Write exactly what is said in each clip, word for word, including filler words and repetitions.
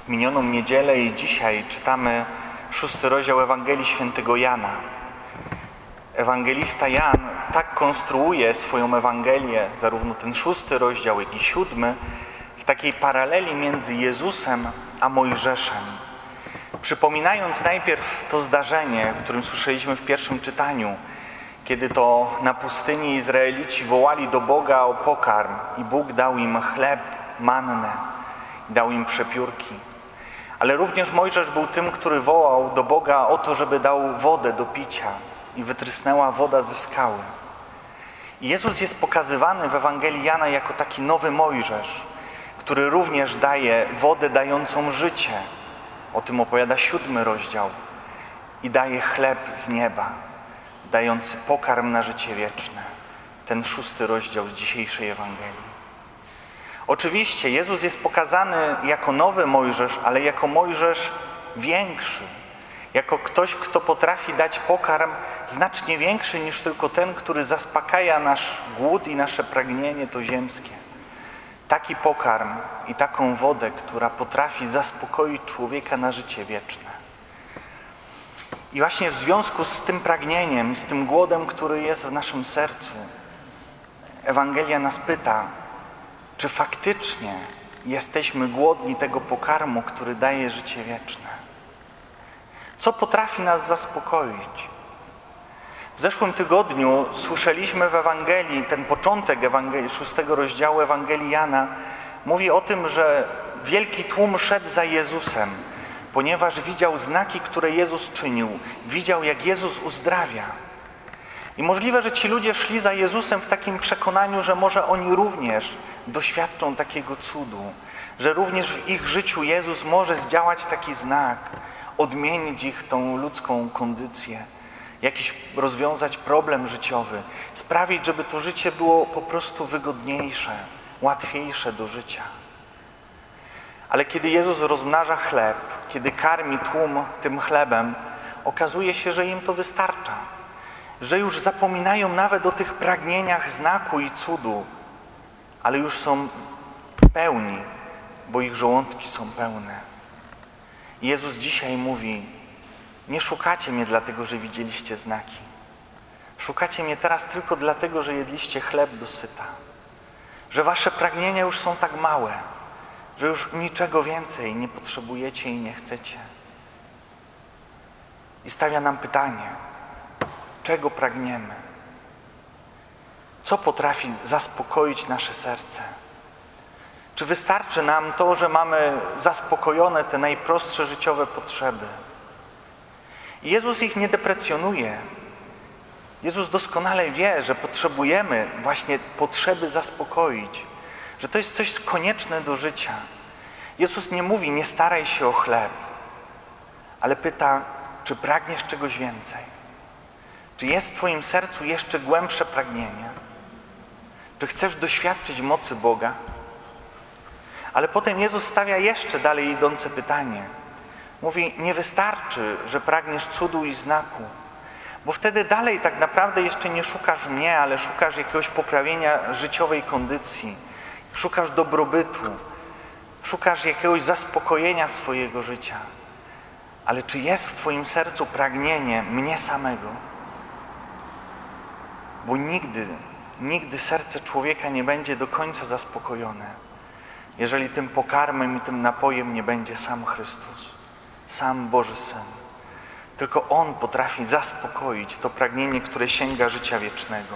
minioną niedzielę i dzisiaj czytamy szósty rozdział Ewangelii Świętego Jana. Ewangelista Jan tak konstruuje swoją Ewangelię, zarówno ten szósty rozdział, jak i siódmy, w takiej paraleli między Jezusem a Mojżeszem. Przypominając najpierw to zdarzenie, o którym słyszeliśmy w pierwszym czytaniu, kiedy to na pustyni Izraelici wołali do Boga o pokarm i Bóg dał im chleb, mannę, dał im przepiórki. Ale również Mojżesz był tym, który wołał do Boga o to, żeby dał wodę do picia i wytrysnęła woda ze skały. I Jezus jest pokazywany w Ewangelii Jana jako taki nowy Mojżesz, który również daje wodę dającą życie. O tym opowiada siódmy rozdział. I daje chleb z nieba, dający pokarm na życie wieczne. Ten szósty rozdział z dzisiejszej Ewangelii. Oczywiście Jezus jest pokazany jako nowy Mojżesz, ale jako Mojżesz większy. Jako ktoś, kto potrafi dać pokarm znacznie większy niż tylko ten, który zaspokaja nasz głód i nasze pragnienie to ziemskie. Taki pokarm i taką wodę, która potrafi zaspokoić człowieka na życie wieczne. I właśnie w związku z tym pragnieniem i z tym głodem, który jest w naszym sercu, Ewangelia nas pyta, czy faktycznie jesteśmy głodni tego pokarmu, który daje życie wieczne? Co potrafi nas zaspokoić? W zeszłym tygodniu słyszeliśmy w Ewangelii, ten początek Ewangelii, szóstego rozdziału Ewangelii Jana mówi o tym, że wielki tłum szedł za Jezusem, ponieważ widział znaki, które Jezus czynił. Widział, jak Jezus uzdrawia. I możliwe, że ci ludzie szli za Jezusem w takim przekonaniu, że może oni również doświadczą takiego cudu, że również w ich życiu Jezus może zdziałać taki znak, odmienić ich tą ludzką kondycję, jakiś rozwiązać problem życiowy, sprawić, żeby to życie było po prostu wygodniejsze, łatwiejsze do życia. Ale kiedy Jezus rozmnaża chleb, kiedy karmi tłum tym chlebem, okazuje się, że im to wystarcza, że już zapominają nawet o tych pragnieniach znaku i cudu, ale już są pełni, bo ich żołądki są pełne. I Jezus dzisiaj mówi, nie szukacie mnie dlatego, że widzieliście znaki. Szukacie mnie teraz tylko dlatego, że jedliście chleb dosyta. Że wasze pragnienia już są tak małe, że już niczego więcej nie potrzebujecie i nie chcecie. I stawia nam pytanie, czego pragniemy? Co potrafi zaspokoić nasze serce? Czy wystarczy nam to, że mamy zaspokojone te najprostsze życiowe potrzeby? I Jezus ich nie deprecjonuje. Jezus doskonale wie, że potrzebujemy właśnie potrzeby zaspokoić, że to jest coś konieczne do życia. Jezus nie mówi, nie staraj się o chleb, ale pyta, czy pragniesz czegoś więcej? Czy jest w twoim sercu jeszcze głębsze pragnienie? Czy chcesz doświadczyć mocy Boga? Ale potem Jezus stawia jeszcze dalej idące pytanie. Mówi, nie wystarczy, że pragniesz cudu i znaku, bo wtedy dalej tak naprawdę jeszcze nie szukasz mnie, ale szukasz jakiegoś poprawienia życiowej kondycji, szukasz dobrobytu, szukasz jakiegoś zaspokojenia swojego życia. Ale czy jest w twoim sercu pragnienie mnie samego? Bo nigdy, nigdy serce człowieka nie będzie do końca zaspokojone, jeżeli tym pokarmem i tym napojem nie będzie sam Chrystus, sam Boży Syn. Tylko On potrafi zaspokoić to pragnienie, które sięga życia wiecznego.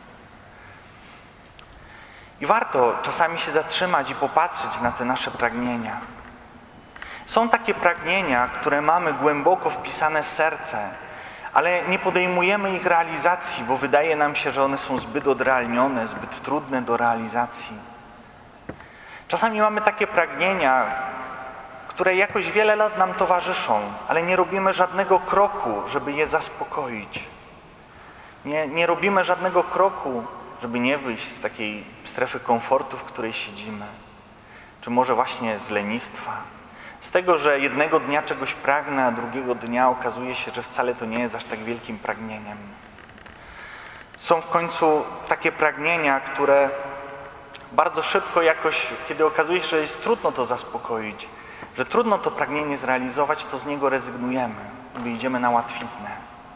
I warto czasami się zatrzymać i popatrzeć na te nasze pragnienia. Są takie pragnienia, które mamy głęboko wpisane w serce, ale nie podejmujemy ich realizacji, bo wydaje nam się, że one są zbyt odrealnione, zbyt trudne do realizacji. Czasami mamy takie pragnienia, które jakoś wiele lat nam towarzyszą, ale nie robimy żadnego kroku, żeby je zaspokoić. Nie, nie robimy żadnego kroku, żeby nie wyjść z takiej strefy komfortu, w której siedzimy. Czy może właśnie z lenistwa. Z tego, że jednego dnia czegoś pragnę, a drugiego dnia okazuje się, że wcale to nie jest aż tak wielkim pragnieniem. Są w końcu takie pragnienia, które bardzo szybko jakoś, kiedy okazuje się, że jest trudno to zaspokoić, że trudno to pragnienie zrealizować, to z niego rezygnujemy, wyjdziemy na łatwiznę.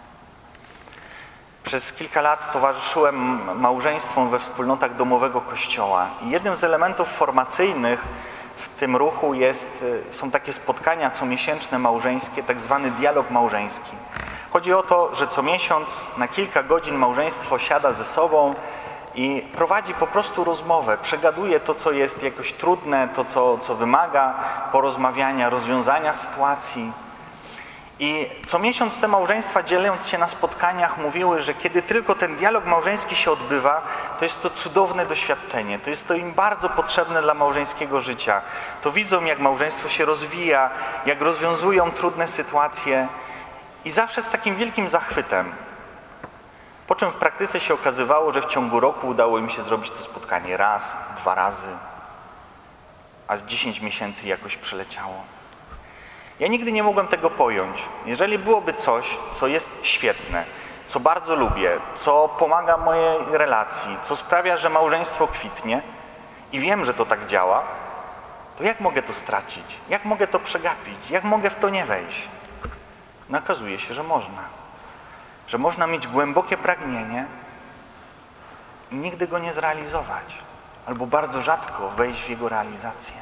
Przez kilka lat towarzyszyłem małżeństwom we wspólnotach domowego Kościoła i jednym z elementów formacyjnych w tym ruchu jest, są takie spotkania comiesięczne małżeńskie, tak zwany dialog małżeński. Chodzi o to, że co miesiąc na kilka godzin małżeństwo siada ze sobą i prowadzi po prostu rozmowę, przegaduje to, co jest jakoś trudne, to, co, co wymaga porozmawiania, rozwiązania sytuacji. I co miesiąc te małżeństwa, dzieląc się na spotkaniach, mówiły, że kiedy tylko ten dialog małżeński się odbywa, to jest to cudowne doświadczenie. To jest to im bardzo potrzebne dla małżeńskiego życia. To widzą, jak małżeństwo się rozwija, jak rozwiązują trudne sytuacje i zawsze z takim wielkim zachwytem. Po czym w praktyce się okazywało, że w ciągu roku udało im się zrobić to spotkanie raz, dwa razy, a dziesięć miesięcy jakoś przeleciało. Ja nigdy nie mogłem tego pojąć. Jeżeli byłoby coś, co jest świetne, co bardzo lubię, co pomaga mojej relacji, co sprawia, że małżeństwo kwitnie i wiem, że to tak działa, to jak mogę to stracić? Jak mogę to przegapić? Jak mogę w to nie wejść? No okazuje się, że można. Że można mieć głębokie pragnienie i nigdy go nie zrealizować, albo bardzo rzadko wejść w jego realizację.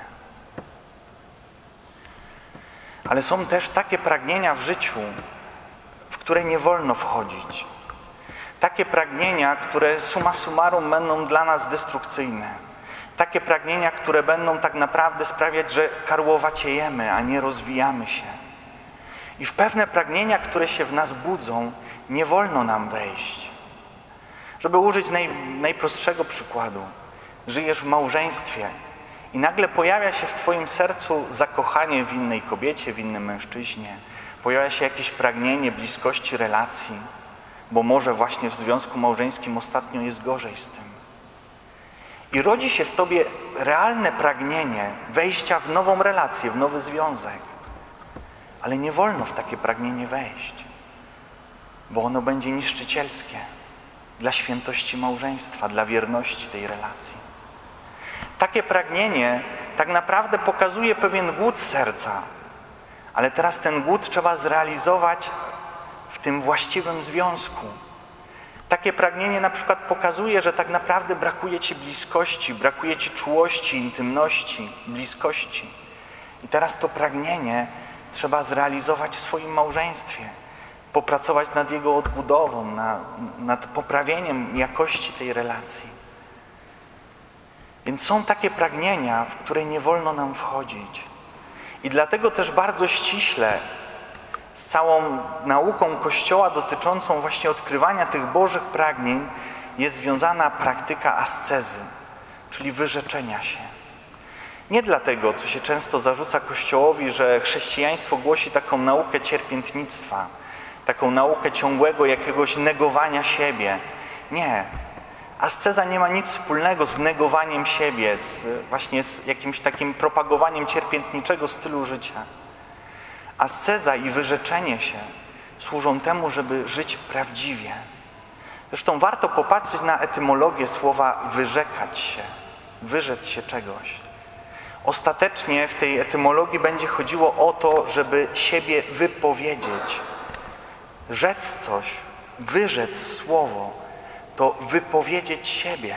Ale są też takie pragnienia w życiu, w które nie wolno wchodzić. Takie pragnienia, które summa summarum będą dla nas destrukcyjne. Takie pragnienia, które będą tak naprawdę sprawiać, że karłowaciejemy, a nie rozwijamy się. I w pewne pragnienia, które się w nas budzą, nie wolno nam wejść. Żeby użyć naj, najprostszego przykładu. Żyjesz w małżeństwie i nagle pojawia się w twoim sercu zakochanie w innej kobiecie, w innym mężczyźnie. Pojawia się jakieś pragnienie bliskości relacji, bo może właśnie w związku małżeńskim ostatnio jest gorzej z tym. I rodzi się w tobie realne pragnienie wejścia w nową relację, w nowy związek. Ale nie wolno w takie pragnienie wejść, bo ono będzie niszczycielskie dla świętości małżeństwa, dla wierności tej relacji. Takie pragnienie tak naprawdę pokazuje pewien głód serca, ale teraz ten głód trzeba zrealizować w tym właściwym związku. Takie pragnienie na przykład pokazuje, że tak naprawdę brakuje ci bliskości, brakuje ci czułości, intymności, bliskości. I teraz to pragnienie trzeba zrealizować w swoim małżeństwie, popracować nad jego odbudową, na, nad poprawieniem jakości tej relacji. Więc są takie pragnienia, w które nie wolno nam wchodzić. I dlatego też bardzo ściśle z całą nauką Kościoła dotyczącą właśnie odkrywania tych Bożych pragnień jest związana praktyka ascezy, czyli wyrzeczenia się. Nie dlatego, co się często zarzuca Kościołowi, że chrześcijaństwo głosi taką naukę cierpiętnictwa, taką naukę ciągłego jakiegoś negowania siebie. Nie. Asceza nie ma nic wspólnego z negowaniem siebie, z, właśnie z jakimś takim propagowaniem cierpiętniczego stylu życia. Asceza i wyrzeczenie się służą temu, żeby żyć prawdziwie. Zresztą warto popatrzeć na etymologię słowa wyrzekać się, wyrzec się czegoś. Ostatecznie w tej etymologii będzie chodziło o to, żeby siebie wypowiedzieć. Rzec coś, wyrzec słowo, to wypowiedzieć siebie.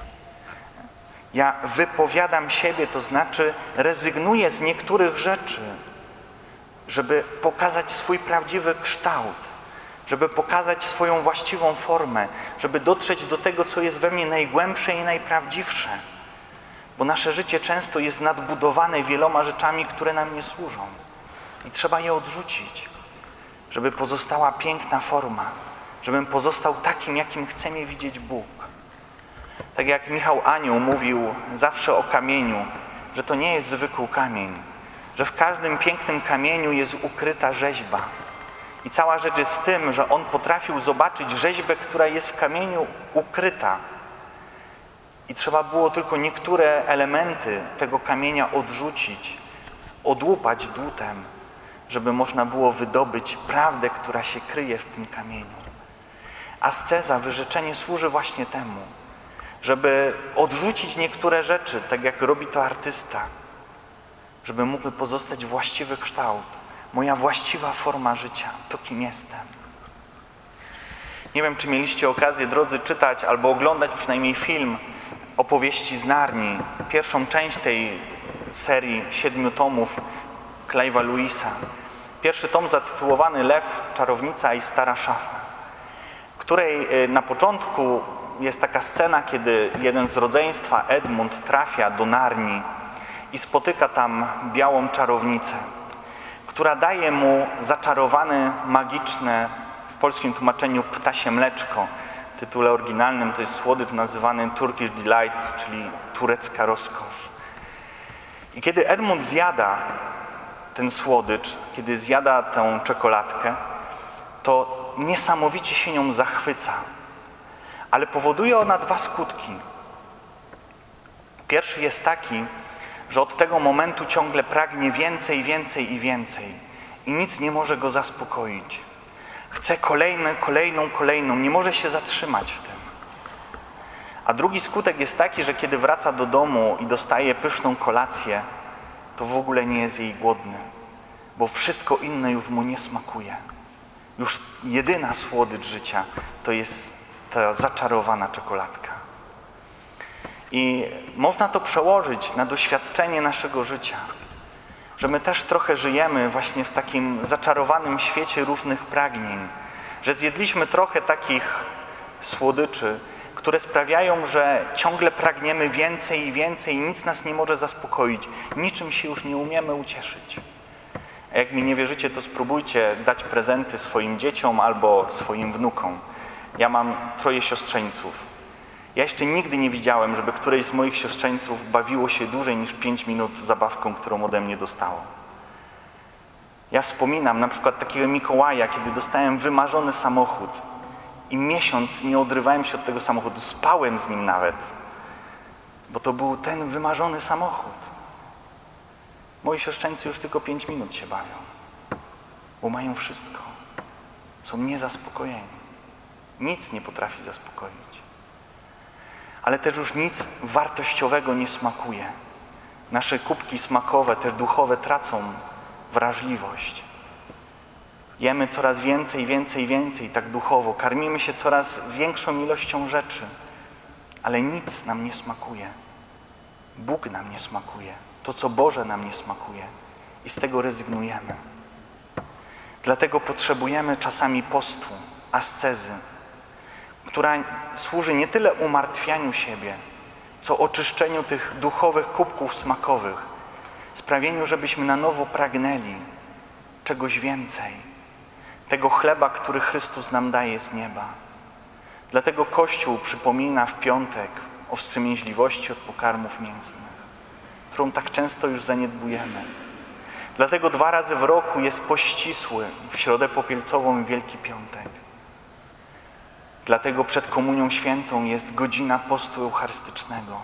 Ja wypowiadam siebie, to znaczy rezygnuję z niektórych rzeczy, żeby pokazać swój prawdziwy kształt, żeby pokazać swoją właściwą formę, żeby dotrzeć do tego, co jest we mnie najgłębsze i najprawdziwsze. Bo nasze życie często jest nadbudowane wieloma rzeczami, które nam nie służą. I trzeba je odrzucić, żeby pozostała piękna forma, żebym pozostał takim, jakim chce mnie widzieć Bóg. Tak jak Michał Anioł mówił zawsze o kamieniu, że to nie jest zwykły kamień, że w każdym pięknym kamieniu jest ukryta rzeźba. I cała rzecz jest w tym, że on potrafił zobaczyć rzeźbę, która jest w kamieniu ukryta. I trzeba było tylko niektóre elementy tego kamienia odrzucić, odłupać dłutem, żeby można było wydobyć prawdę, która się kryje w tym kamieniu. Asceza, wyrzeczenie służy właśnie temu, żeby odrzucić niektóre rzeczy, tak jak robi to artysta, żeby mógł pozostać właściwy kształt, moja właściwa forma życia, to kim jestem. Nie wiem, czy mieliście okazję, drodzy, czytać albo oglądać przynajmniej film Opowieści z Narni, pierwszą część tej serii siedmiu tomów Clive'a Lewisa. Pierwszy tom zatytułowany Lew, czarownica i stara szafa, w której na początku jest taka scena, kiedy jeden z rodzeństwa, Edmund, trafia do Narni i spotyka tam białą czarownicę, która daje mu zaczarowane, magiczne, w polskim tłumaczeniu ptasie mleczko. W tytule oryginalnym to jest słodycz nazywany Turkish Delight, czyli turecka rozkosz. I kiedy Edmund zjada ten słodycz, kiedy zjada tę czekoladkę, to niesamowicie się nią zachwyca. Ale powoduje ona dwa skutki. Pierwszy jest taki, że od tego momentu ciągle pragnie więcej, więcej i więcej. I nic nie może go zaspokoić. Chce kolejne, kolejną, kolejną. Nie może się zatrzymać w tym. A drugi skutek jest taki, że kiedy wraca do domu i dostaje pyszną kolację, to w ogóle nie jest jej głodny. Bo wszystko inne już mu nie smakuje. Już jedyna słodycz życia to jest ta zaczarowana czekoladka. I można to przełożyć na doświadczenie naszego życia. Że my też trochę żyjemy właśnie w takim zaczarowanym świecie różnych pragnień. Że zjedliśmy trochę takich słodyczy, które sprawiają, że ciągle pragniemy więcej i więcej i nic nas nie może zaspokoić. Niczym się już nie umiemy ucieszyć. A jak mi nie wierzycie, to spróbujcie dać prezenty swoim dzieciom albo swoim wnukom. Ja mam troje siostrzeńców. Ja jeszcze nigdy nie widziałem, żeby któreś z moich siostrzeńców bawiło się dłużej niż pięć minut zabawką, którą ode mnie dostało. Ja wspominam na przykład takiego Mikołaja, kiedy dostałem wymarzony samochód i miesiąc nie odrywałem się od tego samochodu, spałem z nim nawet, bo to był ten wymarzony samochód. Moi siostrzeńcy już tylko pięć minut się bawią, bo mają wszystko. Są niezaspokojeni. Nic nie potrafi zaspokoić. Ale też już nic wartościowego nie smakuje. Nasze kubki smakowe, te duchowe tracą wrażliwość. Jemy coraz więcej, więcej, więcej, tak duchowo. Karmimy się coraz większą ilością rzeczy, ale nic nam nie smakuje. Bóg nam nie smakuje. To, co Boże nam nie smakuje. I z tego rezygnujemy. Dlatego potrzebujemy czasami postu, ascezy, która służy nie tyle umartwianiu siebie, co oczyszczeniu tych duchowych kubków smakowych, sprawieniu, żebyśmy na nowo pragnęli czegoś więcej, tego chleba, który Chrystus nam daje z nieba. Dlatego Kościół przypomina w piątek o wstrzemięźliwości od pokarmów mięsnych, którą tak często już zaniedbujemy. Dlatego dwa razy w roku jest pość ścisły, w Środę Popielcową i Wielki Piątek. Dlatego przed Komunią Świętą jest godzina postu eucharystycznego,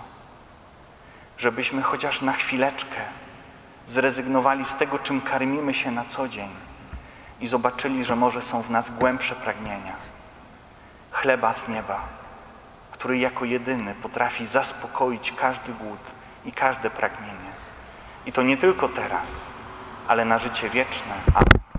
żebyśmy chociaż na chwileczkę zrezygnowali z tego, czym karmimy się na co dzień i zobaczyli, że może są w nas głębsze pragnienia. Chleba z nieba, który jako jedyny potrafi zaspokoić każdy głód i każde pragnienie. I to nie tylko teraz, ale na życie wieczne. Amen.